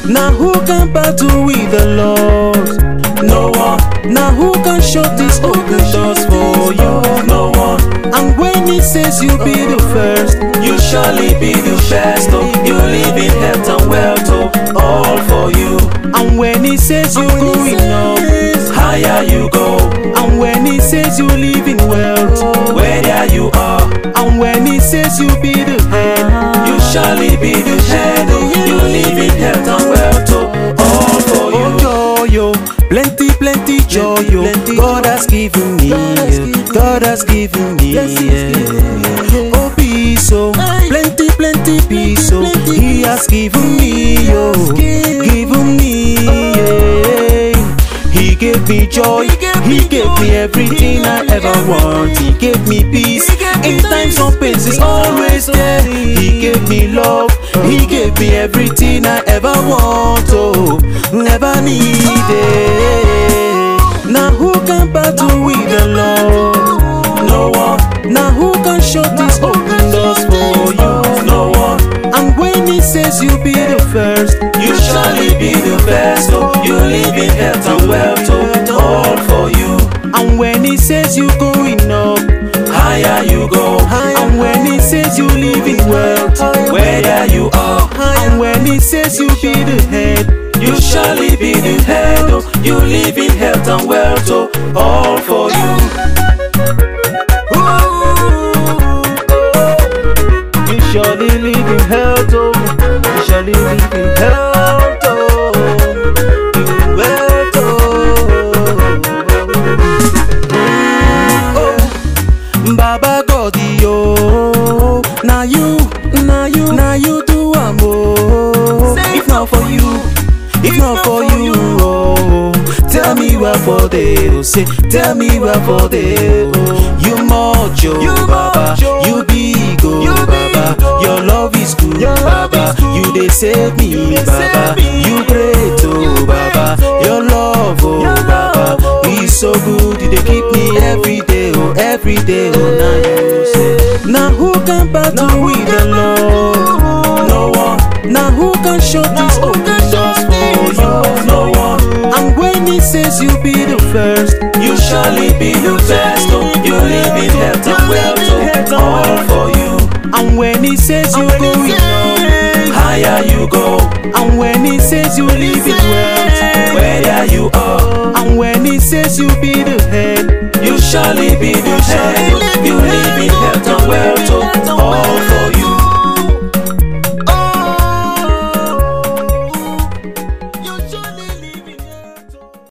Now who can battle with the Lord? No one. Now who can shut these open doors for you? No one. And when he says you'll be the first, you surely be the best. Oh, you live in health and wealth, oh, all for you. And when he says you're going up, higher you go. And when he says you live in wealth, where there you are. And when he says you be the head, you surely be the head. Oh, you live in health and wealth, oh, all for you. Oh, joy, plenty, plenty joy, God has given me, God has given me, yeah. Oh, peace, oh, plenty, plenty peace, oh, he has given me, oh, given me, yeah. He gave me joy, he gave me everything I ever want. He gave me peace, in times of pain is always there. He gave me love, he gave me everything I ever want, oh, never needed. Now who can battle with the Lord? No one. Now who can shut these open doors for you? No one. And when he says you'll be the first, you surely be the best. Oh, you live in health and wealth, oh, all for you. And when he says you're going up, higher you go. And when he says you live in wealth, where there you are. And when he says you be the head, you surely be the head, oh, you live in health and wealth, oh, all for you. You surely live in health, oh, you surely live in health, oh, in wealth, oh. Baba God, yo, now you do amo. If not for you, if not for you, oh, tell me where for they, oh, say, tell me where for they, oh. You much, oh, Baba, you big, oh, Baba, your love is good, Baba, you they save me, Baba, you great, oh, Baba, your love, oh, Baba, is so good, they keep me every day, oh, now you say. Now who can battle with the Lord? No one. Now who can shut these open doors for you? No one. And when he says you be the first, you surely be the best. Oh, you live in health and wealth, oh, all for you. And when he says you're going up, higher you go. And when he says you live in wealth, where there you are. And when he says you be the head, you surely be the head.